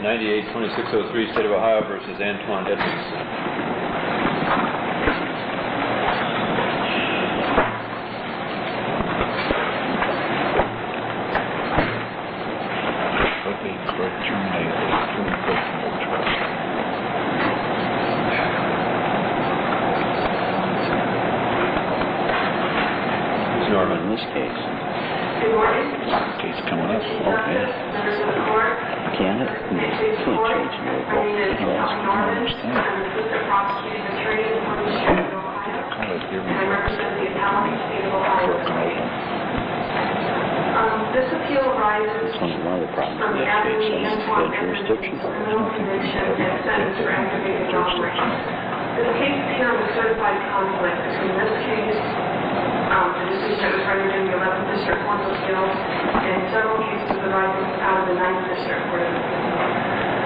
98-2603, State of Ohio versus Antoine Edmondson. In this case. Good morning. Case coming up. Okay. Members of the court. Can it? Can't change the My name is Kelly Norman. I'm an assistant prosecuting attorney in the State of Ohio. And I represent the appellant state of Ohio. This appeal arises from the Avenue Antoine Edmondson's criminal conviction and sentence for aggravated robbery. This case appears a certified conflict between this case, the decision that was rendered in the 11th District Court of Appeals, and several cases arising out of the 9th District Court of Appeals.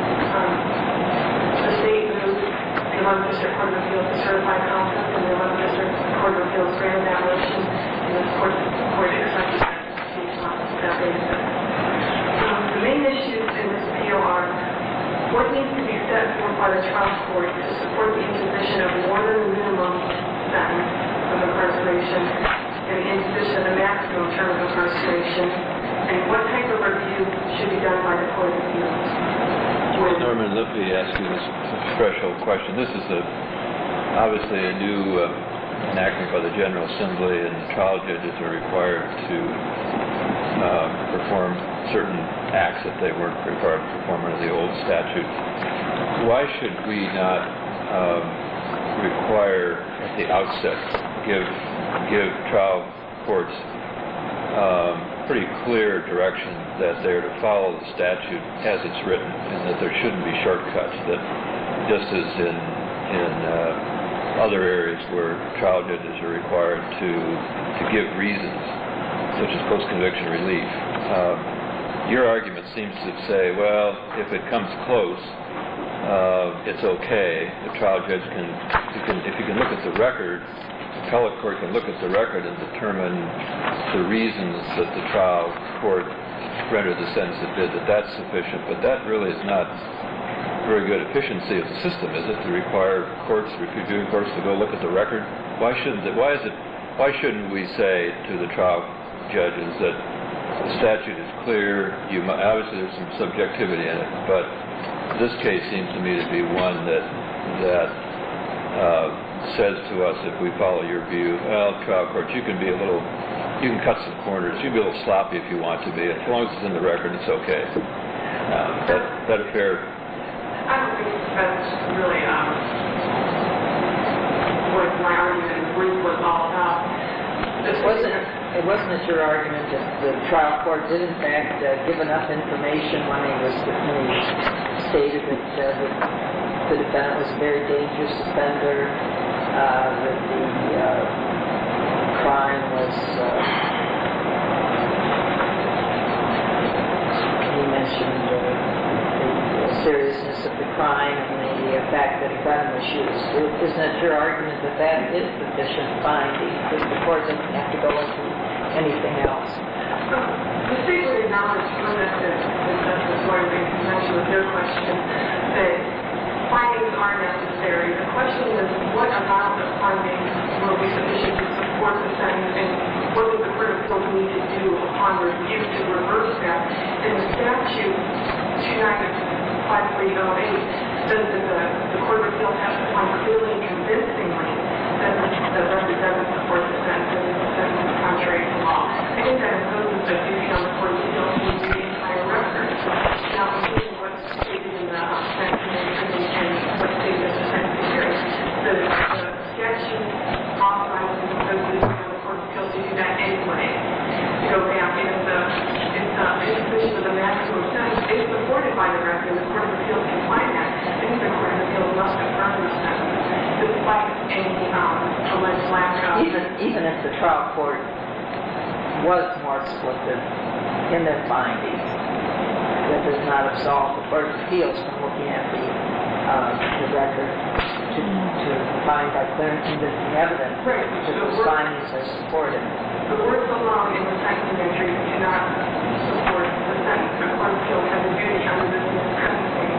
The state moved the 11th District Court of Appeals to certify conflict, and the 11th District Court of Appeals granted that motion, and the court accepted that basis. The main issues in this appeal are what needs to be set forth by the trial court to support the imposition of more than the minimum sentence of incarceration and the imposition of the maximum term of incarceration, and what type of review should be done by the Court of Appeals. Norman, let me ask you this threshold question. This is obviously a new enactment by the General Assembly, and the trial judges are required to perform certain acts that they weren't required to perform under the old statute. Why should we not require at the outset give trial courts pretty clear direction that they're to follow the statute as it's written, and that there shouldn't be shortcuts, that just as in other areas where trial judges are required to give reasons, such as post-conviction relief. Your argument seems to say, well, if it comes close, it's okay. The trial judge if you can look at the record, the appellate court can look at the record and determine the reasons that the trial court rendered the sentence it did, that's sufficient. But that really is not very good efficiency of the system, is it, to require reviewing courts to go look at the record? Why shouldn't we say to the trial judges that the statute is clear? Obviously there's some subjectivity in it, but this case seems to me to be one that says to us, if we follow your view, well, trial court, you can cut some corners, you can be a little sloppy if you want to be, as long as it's in the record, it's okay. That a fair? I don't think that's really what my argument in the brief was all about. It wasn't your argument that the trial court did in fact give enough information when he stated that the defendant was a very dangerous offender, that the crime was, he mentioned the seriousness of the crime and the fact that he got in the shoes. Isn't it your argument that that is sufficient finding, that the court doesn't have to go into anything else? The state would acknowledge from that Justice Lawyer in connection with your question that findings are necessary. The question is, what amount of findings will be sufficient to support the sentence, and what does the Court of Appeals need to do upon review to reverse that? In the statute 295.308 says that the Court of Appeals has to find clearly and convincingly that the record doesn't support the sentence, and the sentence is contrary to law. I think that imposes a duty on the Court of Appeals to review the entire record. Now, including what's stated in the sentencing and what's stated in the sentencing hearing. The statute authorizes the duty on the Court of Appeals to do that anyway. To go back, if the imposition of the maximum sentence is supported by the record, the Court of Appeals can find that. I think the Court of Appeals must confirm the sentence, despite any alleged lack of... Even if the trial court was more explicit in their findings, that does not absolve the Court of Appeals from looking at the record to find by clear and convincing evidence that those findings are supported. The words alone in the sentencing entry do not support the sentence. The Court of Appeals has a duty under this sentencing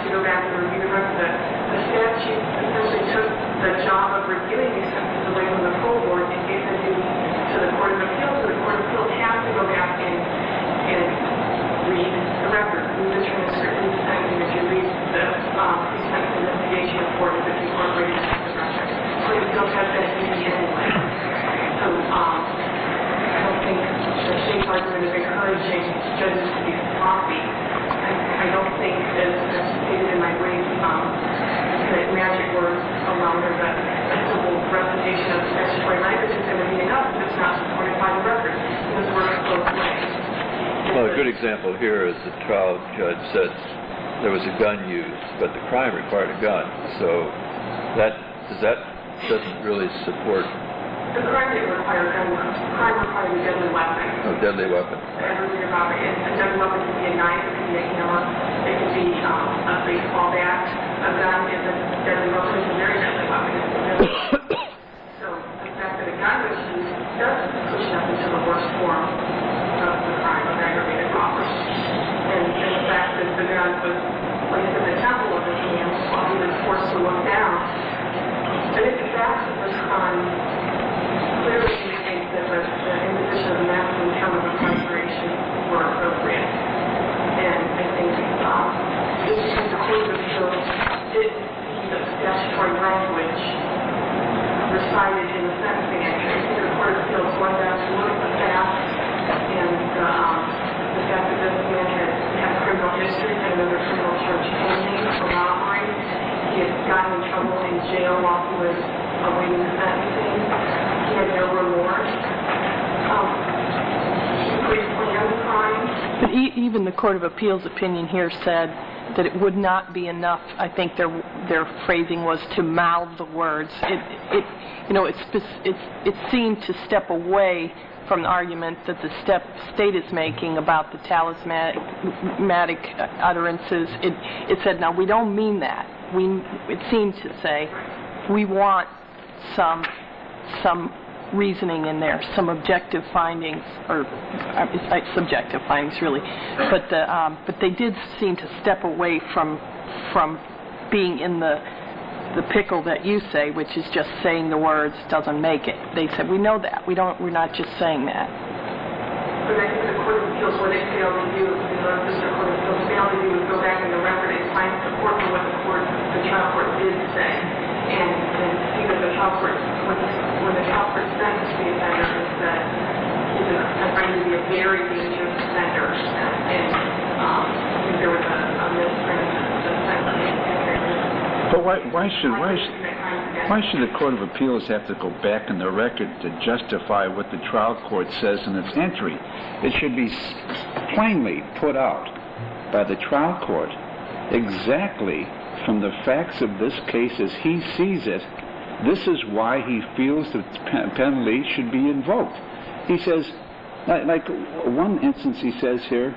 to go back and review the record. The statute essentially took the job of reviewing these sentences away from the full board and gave the duty to the Court of Appeals. So the Court of Appeals has to go back and read the record, read the transcript, read the sentencing. If you read the pre-sentence investigation report, if it's incorporated into the record, the Court of Appeals has that duty anyway. So I don't think the state's argument is encouraging judges to be sloppy. I don't think, as stated in my brief, that magic words alone or the simple recitation of statutory language is going to be enough if it's not supported by the record. Because we're both ways. Well, a good example here is the trial judge said there was a gun used, but the crime required a gun. So that doesn't really support. The crime didn't require a gun. The crime required a deadly weapon. A deadly weapon. Everything about it. A deadly weapon could be a knife, it could be a hammer, it could be a baseball bat. A gun is a deadly weapon. It's a very deadly weapon. So the fact that a gun was used does push up into the worst form of the crime of aggravated robbery. And the fact that the gun was placed in the temple of his hands while he was forced to look down. I think the facts of this crime clearly indicate that the imposition of the maximum term of incarceration were appropriate. And I think just because the Court of Appeals did see the statutory language recited in the sentencing entry, I think the Court of Appeals went down to look at the facts and the fact that this man had criminal history and another criminal charge pending for robbery. He had gotten in trouble in jail while he was awaiting sentencing. He had no remorse. He pre-planned the crime. But even the Court of Appeals opinion here said that it would not be enough. I think their phrasing was to mouth the words. It seemed to step away from the argument that the state is making about the talismanic utterances. It said, now we don't mean that. It seemed to say we want some reasoning in there, some objective findings, or subjective findings really. But they did seem to step away from being in the pickle that you say, which is just saying the words doesn't make it. They said we know that. We're not just saying that. But I think the Court of Appeals, what they failed to do, the District Court of Appeals failed to do is go back in the record and find support for what the trial court did say, and see that the trial court, when the trial court sentenced the offender, it said he's going to be a very dangerous offender, and I think there was a misprint of the sentencing. But why should the Court of Appeals have to go back in the record to justify what the trial court says in its entry? It should be plainly put out by the trial court exactly from the facts of this case as he sees it. This is why he feels the penalty should be invoked. He says, like one instance he says here,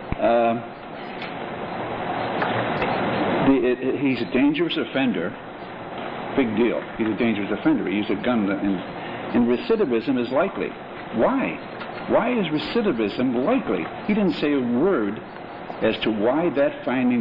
he's a dangerous offender. Big deal. He's a dangerous offender. He used a gun, and recidivism is likely. Why? Why is recidivism likely? He didn't say a word as to why that finding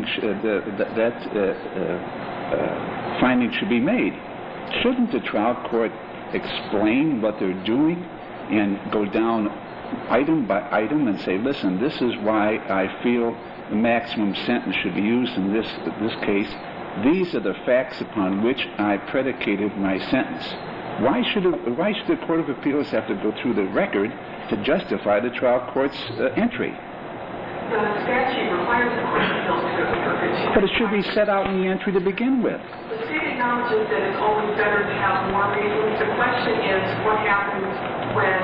finding should be made. Shouldn't the trial court explain what they're doing and go down item by item and say, listen, this is why I feel the maximum sentence should be used in this case. These are the facts upon which I predicated my sentence. Why should the Court of Appeals have to go through the record to justify the trial court's entry? The statute requires the Court of Appeals to go through it. But it should be set out in the entry to begin with. The state acknowledges that it's always better to have more reasons. The question is what happens when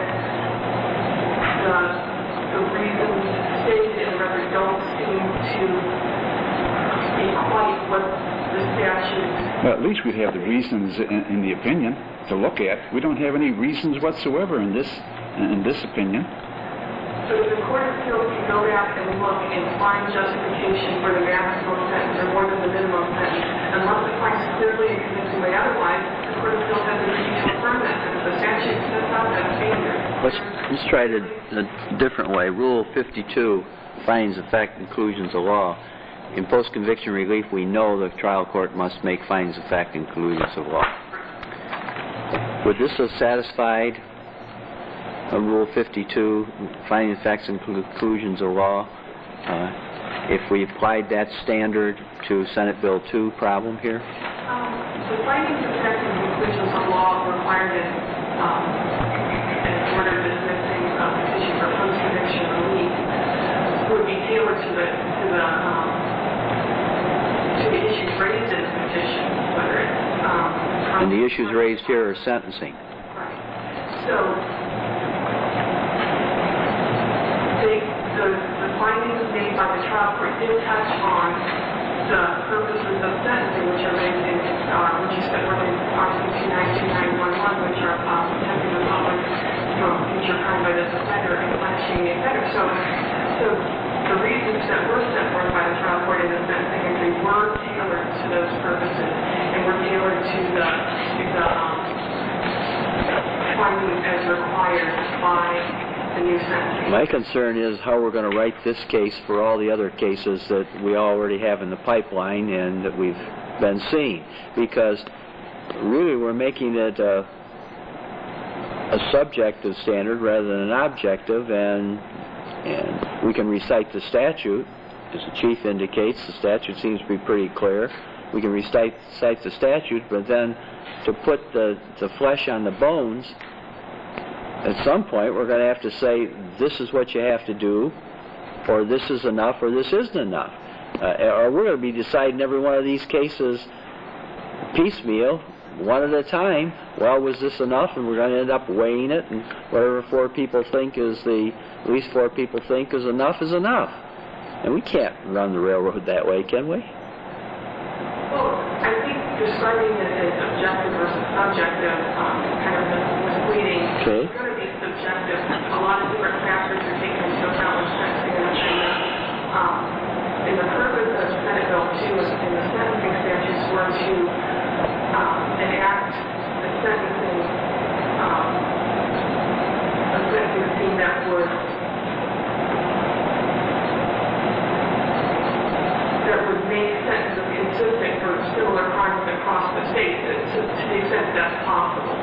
the reasons stated in the record don't seem to be quite what the statute... Well, at least we have the reasons in the opinion to look at. We don't have any reasons whatsoever in this opinion. So the Court of Appeals can go back and look and find justification for the maximum sentence or more than the minimum sentence. Unless it finds clearly and convincingly otherwise, the Court of Appeals has a duty to affirm that sentence. The statute sets out that standard. Let's try it a different way. Rule 52, findings of fact, conclusions of law. in post-conviction relief, we know the trial court must make findings of fact and conclusions of law. Would this have satisfied Rule 52, findings of facts and conclusions of law, if we applied that standard to Senate Bill 2 problem here? The findings of fact and conclusions of law required in order dismissing a petition for post-conviction relief would be tailored to the issues raised in the petition, whether it's and the issues raised here are sentencing. Right. So the findings made by the trial court did touch on the purposes of sentencing, which are raised in, which is set forth in Article 292-911, which are protecting the public from future crime by this offender and punishing the offender. So the reasons that were set forth by the trial court in the sentencing entry were tailored to those purposes and were tailored to the findings as required by the new sentencing. My concern is how we're going to write this case for all the other cases that we already have in the pipeline and that we've been seeing, because really we're making it a subjective standard rather than an objective, and we can recite the statute. As the Chief indicates, the statute seems to be pretty clear. We can recite the statute, but then to put the flesh on the bones, at some point we're going to have to say this is what you have to do, or this is enough, or this isn't enough. Or we're going to be deciding every one of these cases piecemeal, one at a time. Well, was this enough? And we're going to end up weighing it, and whatever at least four people think is enough is enough. And we can't run the railroad that way, can we? Well, I think describing it as objective versus subjective kind of misleading. Okay. It's going to be subjective. A lot of different factors are taken into account when sentencing and in the purpose of Senate Bill 2 in the sentencing statutes were to enact a sentencing scheme that would make sentences consistent for similar crimes across the state, to the extent that's possible.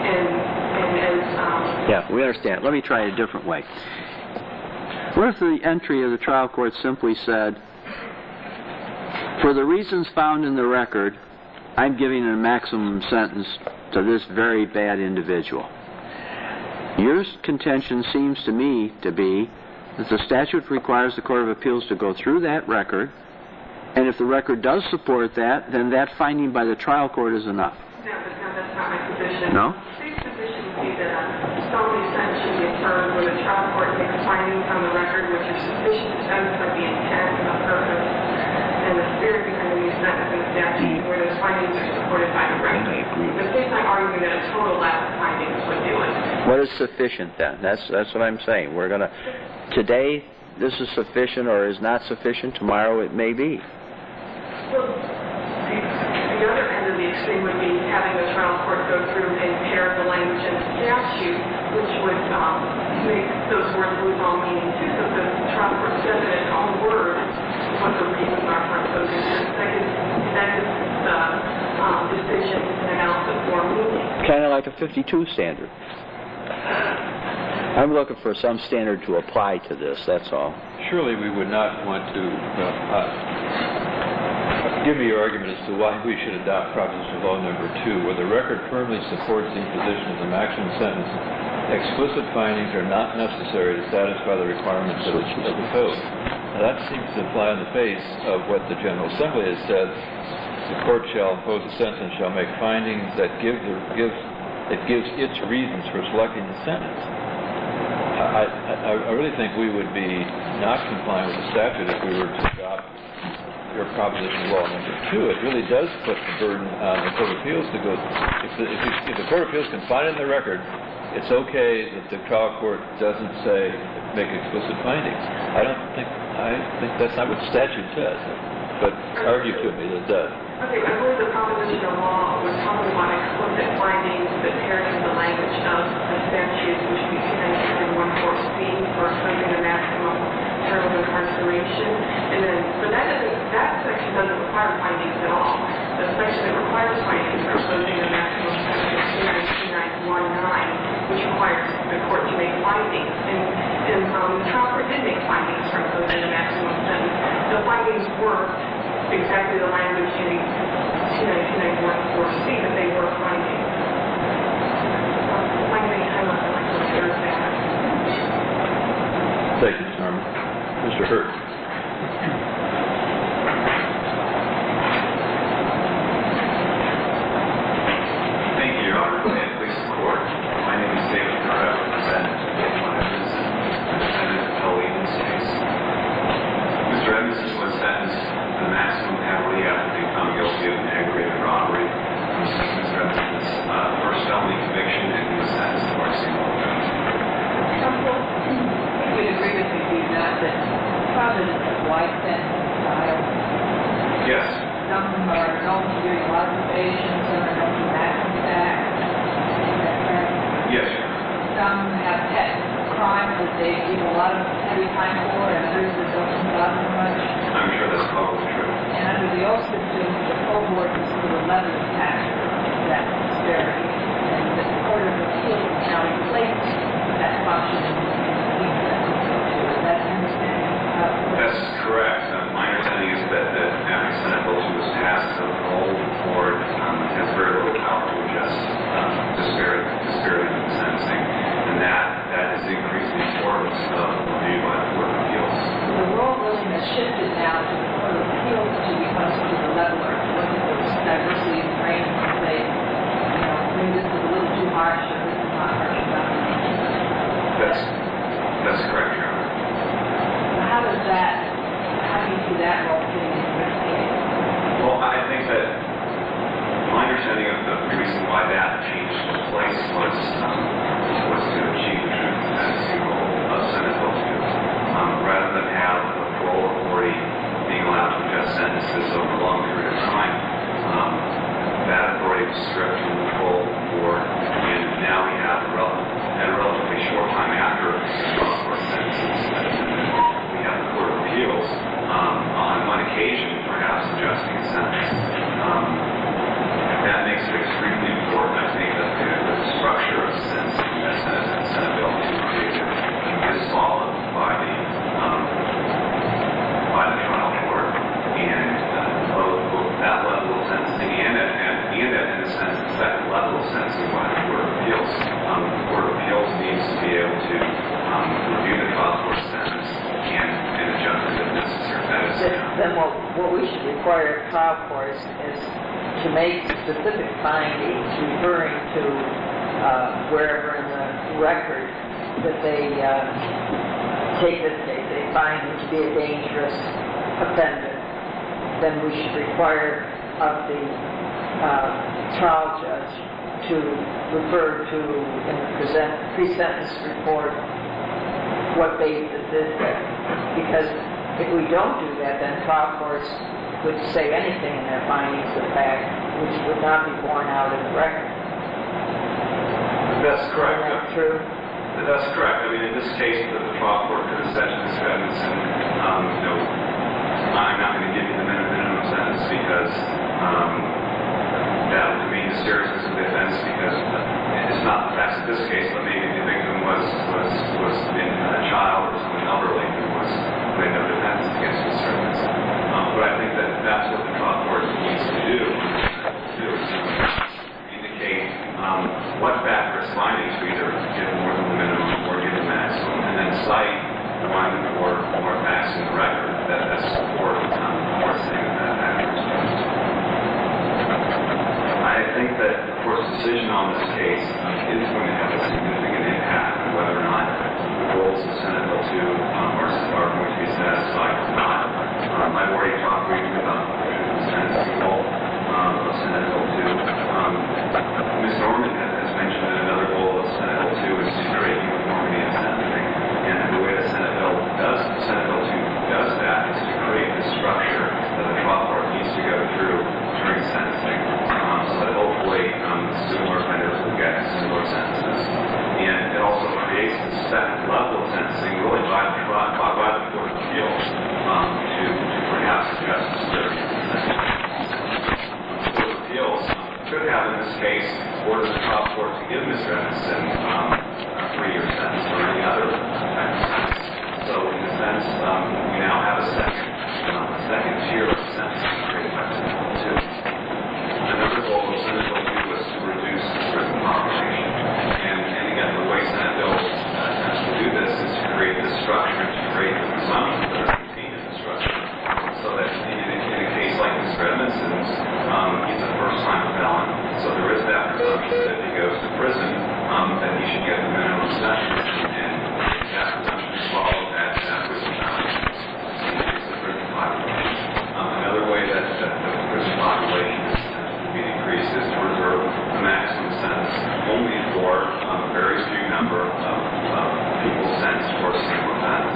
Yeah, we understand. Let me try it a different way. What if the entry of the trial court simply said, for the reasons found in the record, I'm giving a maximum sentence to this very bad individual. Your contention seems to me to be that the statute requires the Court of Appeals to go through that record, and if the record does support that, then that finding by the trial court is enough. No, that's not my position. No? The state's position would be that a felony sentence should be affirmed where the trial court makes findings on the record which are sufficient to satisfy the intent and the purpose and the spirit behind the new sentencing statute, where those findings are supported by the record. The state's not arguing that a total lack of findings would do it. What is sufficient then? That's what I'm saying. We're going to, today, this is sufficient or is not sufficient. Tomorrow it may be. Well, the other end of the extreme would be having the trial court go through and pair the language in the statute, which would make those words lose all meaning too. So the trial court says in its own words what the reasons are for imposing it. That is the decision and analysis for meaning. Kind of like a 52 standard. I'm looking for some standard to apply to this, that's all. Surely we would not want to give me your argument as to why we should adopt Proposition Law Number 2, where the record firmly supports the imposition of the maximum sentence. Explicit findings are not necessary to satisfy the requirements of the code. Now, that seems to fly in the face of what the General Assembly has said. The court shall impose a sentence and shall make findings that gives its reasons for selecting the sentence. I really think we would be not complying with the statute if we were to adopt your Proposition Law Number 2. It really does put the burden on the Court of Appeals to go. If the Court of Appeals can find in the record, it's okay that the trial court doesn't make explicit findings. I think that's not what the statute says, but argue to me that it does. Okay, I believe the Proposition of Law was talking about explicit findings that paired in the language of the statute, which would be 292.14C for imposing the maximum term of incarceration. And then, but that require findings at all. The section that requires findings are imposing a maximum sentence of 2919, which requires the court to make findings. And the trial court did make findings for imposing a maximum sentence. The findings were exactly the language in 29291-4C that they were findings. Thank you, Ms. Norman. Mr. Hurt. Thank you, Your Honor. May it please the Court. My name is David Hurt. I represent Edmund Edmondson, the defendant appellee in this case. Mr. Edmondson was sentenced to the maximum penalty after being found guilty of an aggravated robbery. This is Mr. Edmondson's first felony conviction, and he was sentenced to a single offense. Counsel, I would agree with you, do you not, that probably a wide sentence trial. Yes. Some of them are known to doing a lot of probation, some are known to maximum back. Is that correct? Yes, Your Honor. Some have pet crimes that they give a lot of heavy time for, and others that don't bother much. I'm sure that's probably true. And under the oath system, the cohort is sort of level attached to that disparity. And the Court of Appeals now replaces that function in the is that your understanding? That's correct. My understanding is that after Senate Bill 2 was passed, the whole board has very little power to adjust disparity in sentencing, and that has increased the importance of review by the Court of Appeals. So the role really has shifted now to the Court of Appeals to become sort of the leveler, to look at those diversity of range and say, you know, maybe this is a little too harsh, or this is not harsh enough. That's correct, Your Honor. How do you see that role fitting into this case? Well, I think that my understanding of the reason why that change took place was to achieve the truth and sentencing goal of Senate Bill 2. Rather than have the parole authority being allowed to adjust sentences over a long period of time, that authority was stripped from the parole board, and now we have at a relatively short time after court sentences, we have the Court of Appeals on one occasion perhaps adjusting a sentence. That makes it extremely important, I think, that the structure of sentencing that Senate Bill 2 created is followed by the trial court, and both that level of sentencing and in a sense, the second level of sentencing by the Court of Appeals. The Court of Appeals needs to be able to review the trial court sentence and adjust it if necessary. That is, Then what we should require of trial courts is to make specific findings referring to wherever in the record that they take this case, they find him to be a dangerous offender. Then we should require of the trial judge to refer to in the pre-sentence report what basis is there. Because if we don't do that, then trial courts would say anything in their findings of fact which would not be borne out in the record. that's correct. Is that true? That's correct. I mean, in this case, the trial court could have said to Mr. Edmondson, I'm not going to give you the minimum sentence because that would demean the seriousness of the offense, because it's not the facts of this case, but maybe the victim was a child or someone elderly who had no defense against Mr. Edmondson. But I think that that's what the trial court needs to do is indicate what factor is finding to either give more than the minimum or give the maximum, and then cite one or more facts in the record that support saying that factor is present. I think that the court's decision on this case is going to have a significant impact on whether or not the goals of Senate Bill 2 are going to be satisfied or not. I've already talked briefly about the sentencing goal of Senate Bill 2. Ms. Norman has mentioned that another goal of Senate Bill 2 is to create uniformity in sentencing. And the way that Senate Bill 2 does that is to create the structure that the trial court needs to go through during sentencing, so that hopefully similar offenders will get similar sentences. And it also creates the second level of sentencing really by the Court of Appeals to perhaps adjust the severity of the sentence. case ordered the trial court to give Mr. Edmondson a 3-year sentence or any other type of sentence. So in a sense, we now have a second tier of sentences created by Senate Bill 2. Another goal of Senate Bill 2 was to reduce the prison population. And again, the way Senate Bill attempts to do this is to create this structure and to create the presumptions that are contained in the structure. So that in a case like Mr. Edmondson's, he's a first-time felon. So there is that presumption that if he goes to prison, that he should get the minimum sentence. And that presumption is followed at prison time. Increase the prison population. Another way that the prison population is to be decreased is to reserve the maximum sentence only for a very few number of people sentenced for a single offense.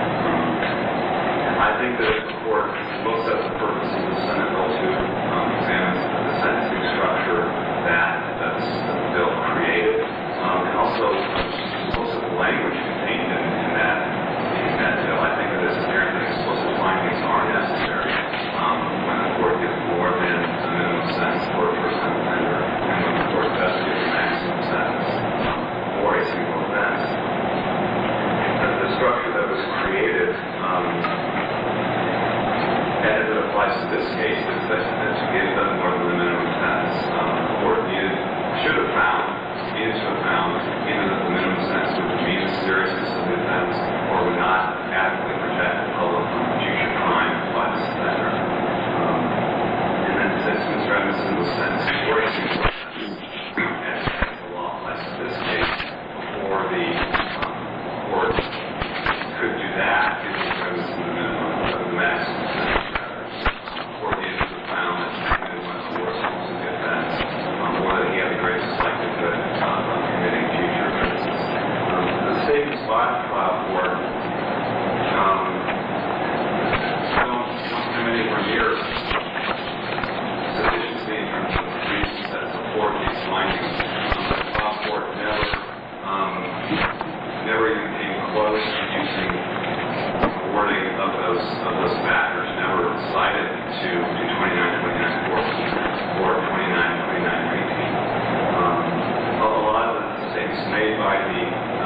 I think that if the court looks at the purpose of the Senate Bill 2, examines the sentencing structure that the bill created, and also looks at the language contained in that bill, I think that it's apparent that explicit findings are necessary when the court gives more than a minimum sentence for a first-time offender, and when the court does give a maximum sentence for a single offense. The structure that was created as it applies to this case is that to give them more than the minimum sentence, the court should have found, needed to have found, either that the minimum sentence would meet the seriousness of the offense or would not adequately protect the public from future crime by this offender. And then since Mr. Edmondson was sentenced for a single offense, as the law applies to this case, before the court could do that, give Mr. Edmondson the minimum, the maximum sentence. Statements by the trial court don't come anywhere near sufficiency in terms of the reasons that support these findings. The trial court never even came close to using the wording of those factors, never cited to 29-29-14 or 29-29-18. A lot of the statements made by the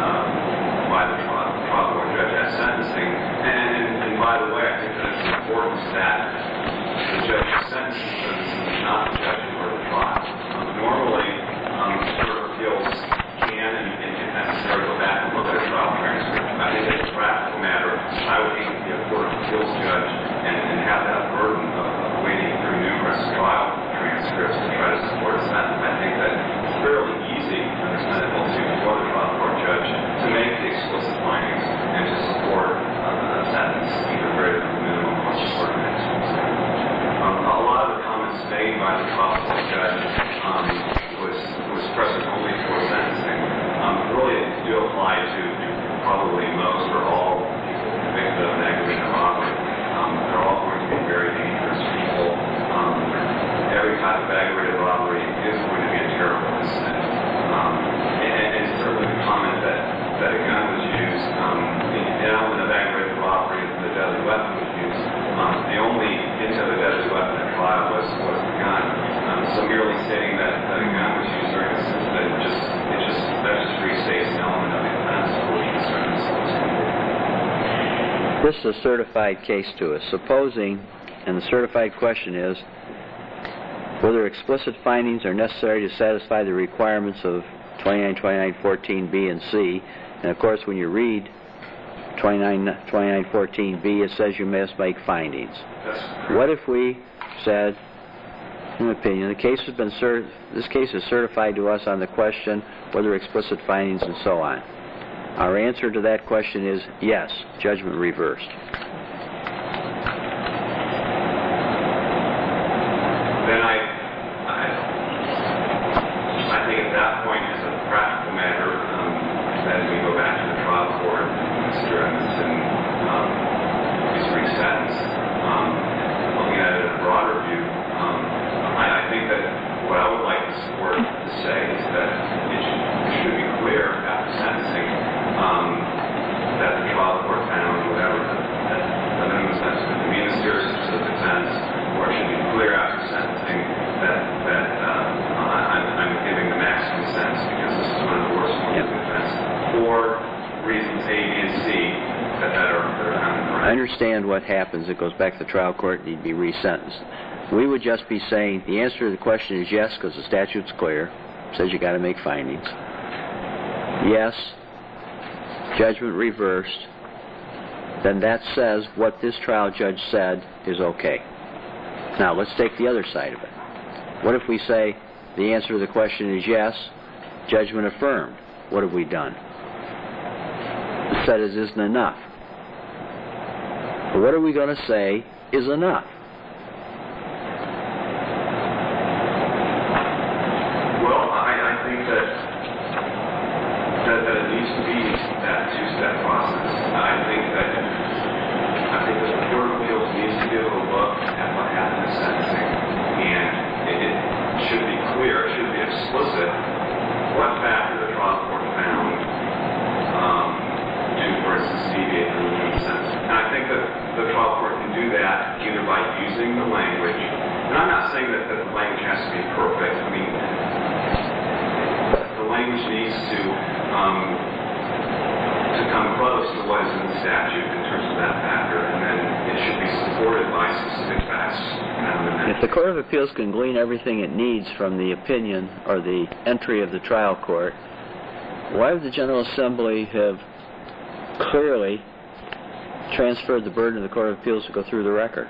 trial court judge at sentencing, and by the way, I think that it's important that the judge sentencing is not the judge for the trial. Normally, court of appeals can and if necessary go back and look at a trial transcript. I think as a practical matter, I would hate to be a court of appeals judge and have that burden of wading through numerous trial transcripts to try to support a sentence. I think that it's fairly easy under Senate Bill 2 for the trial court judge to make the explicit findings and to support a sentence either greater than the minimum or support an maximum sentence. A lot of the comments made by the trial court judge was present only for sentencing. Really do apply to probably most or all people convicted of an aggravated robbery. They're all going to be very dangerous people. Every type of aggravated robbery is going to be a terrible incident. And certainly the comment that a gun was used, the element of aggravated robbery, the deadly weapon was used. The only hint of a deadly weapon at trial was the gun. So merely stating that a gun was used during this incident, that just restates the element of the offense for which Mr. Edmondson was convicted. This is a certified case to us. Supposing, and the certified question is, whether explicit findings are necessary to satisfy the requirements of 29-29-14B and C. And of course, when you read 29-29-14B, it says you must make findings. What if we said, in opinion, this case is certified to us on the question whether explicit findings and so on. Our answer to that question is yes, judgment reversed. Then I think at that point, as a practical matter, as we go back to the trial court, Mr. Edmondson is resentenced. Looking at it in a broader view, I think that what I would like this court to say is that it should be clear after sentencing that the trial court found whatever that understand what happens. It goes back to the trial court and he'd be resentenced. We would just be saying the answer to the question is yes, because the statute's clear. It says you got to make findings. Yes, judgment reversed. Then that says what this trial judge said is okay. Now, let's take the other side of it. What if we say the answer to the question is yes, judgment affirmed? What have we done? Said it isn't enough. What are we going to say is enough? Well, I think that it needs to be that two-step process. I think that the Court of Appeals needs to be able to look at what happened in sentencing, and it should be clear, it should be explicit what factor the trial court found to, for instance, deviate from the minimum sentence. And I think that the trial court can do that either by using the language, and I'm not saying that the language has to be perfect. I mean, the language needs to come close to what is in the statute in terms of that factor, and then it should be supported by specific facts. If the Court of Appeals can glean everything it needs from the opinion or the entry of the trial court, why would the General Assembly have clearly transferred the burden of the Court of Appeals to go through the record?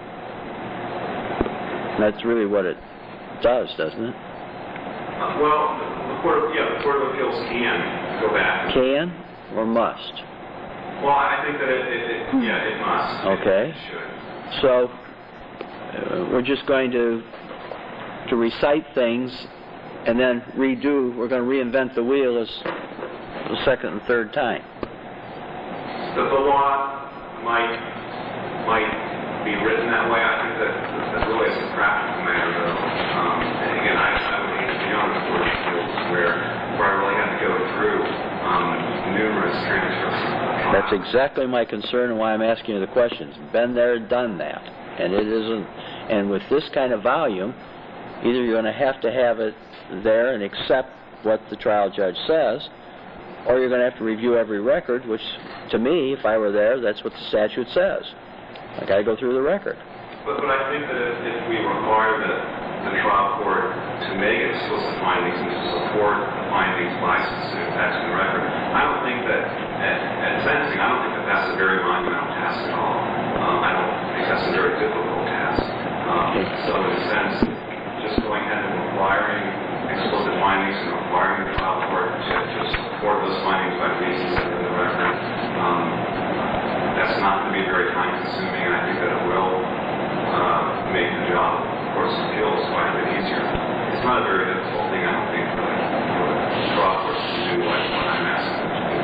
That's really what it does, doesn't it? Well, the Court of Appeals can go back. Can or must? Well, I think that it must. Okay. It should. So we're just going to recite things and then redo. We're going to reinvent the wheel as the second and third time. The law might be written that way. I think that really is a practical matter, though. And again, I would hate to be on the Court of Appeals where I really have to go through numerous transfers. That's exactly my concern and why I'm asking you the questions. Been there, done that. And it isn't. And with this kind of volume, either you're going to have it there and accept what the trial judge says, or you're going to have to review every record, which, to me, if I were there, that's what the statute says. I got to go through the record. But I think that if we require the trial court to make explicit findings and to support the findings by specific facts in the record, I don't think that at sentencing, I don't think that that's a very monumental task at all. I don't think that's a very difficult task. So in a sense, just going ahead and requiring explicit findings and requiring the trial court to support those findings by reasons in the record, that's not going to be very time-consuming, and I think that it will make the job of the Court of Appeals quite a bit easier. It's not a very difficult thing, I don't think, for the trial court to do what I'm asking them to do.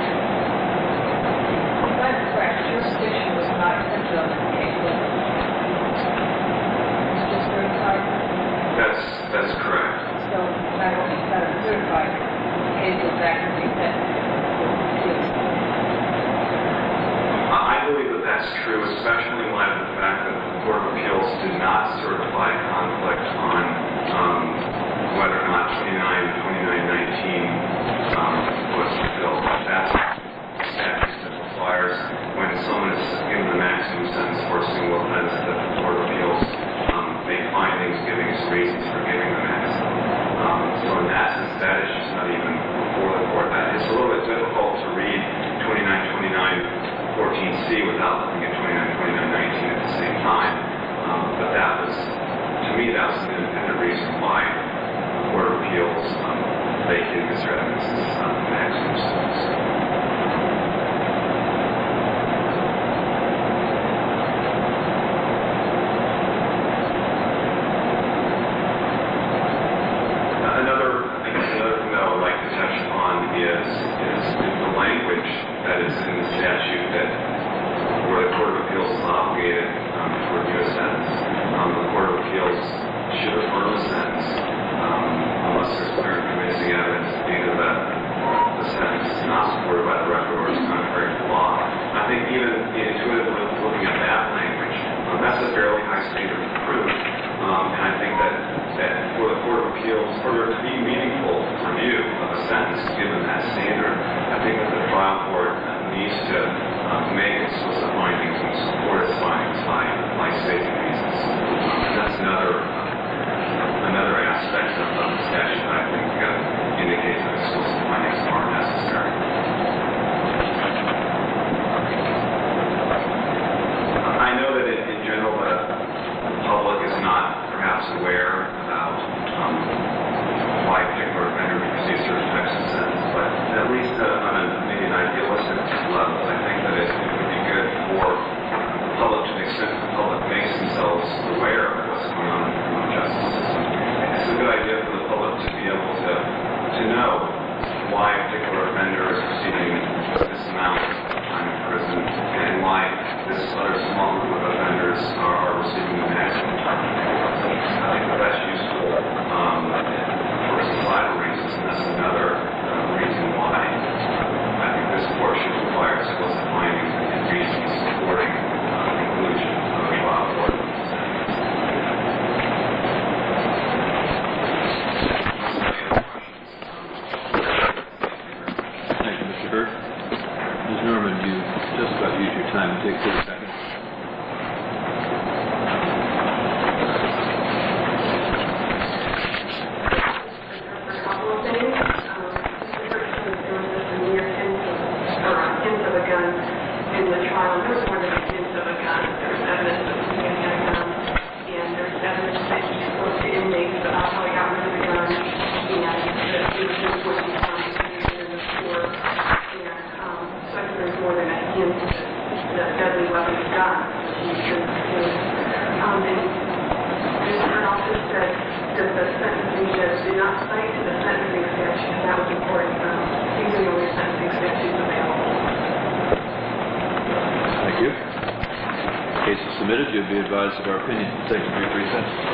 That's correct. Jurisdiction was not exempt on the case. It's just certified. That's correct. So not only is that a certified case, it's actually exempt. I believe that that's true, especially in light of the fact that the Court of Appeals did not certify conflict on whether or not 2919 was fulfilled. That's a statute that requires when someone is given the maximum sentence for a single offense that the Court of Appeals make findings giving us reasons for giving the maximum. So in that sense, that is just not even before the court. It's a little bit difficult to read 2929-14C without looking at 2919 at the same time. But that was, to me, that was an independent reason why the Court of Appeals vacated Mr. Evans' maximum sentence. Another thing that I would like to touch upon is the language that is in the statute that where the Court of Appeals is obligated to review a sentence. The Court of Appeals should affirm a sentence unless there's clear and convincing evidence either that the sentence is not supported by the record or is contrary to law. I think even intuitively looking at that language, that's a fairly high standard of proof. And I think that for the Court of Appeals, for there to be meaningful review of a sentence given that standard, I think that the trial court needs to make explicit findings and support its findings by stating reasons. And that's another aspect of the statute that I think indicates that explicit findings are necessary. I know that in general the public is not perhaps aware about why a particular offender receives certain types of sentence, but at least on maybe an idealistic level, I think that it would be good for the public, to the extent the public makes themselves aware of what's going on in the criminal justice system. It's a good idea for the public to be able to know why a particular offender is receiving this amount of time in prison and why this other small group of offenders are receiving the maximum time. I think that that's useful for societal reasons, and that's another reason why I think this court should require explicit findings and reasons supporting the conclusion of the trial court. Thank you, Mr. Hurd. Ms. Norman, you just about used your time. Take 30 seconds. Thank you. Case is submitted. You'll be advised of our opinion. Take a brief recess.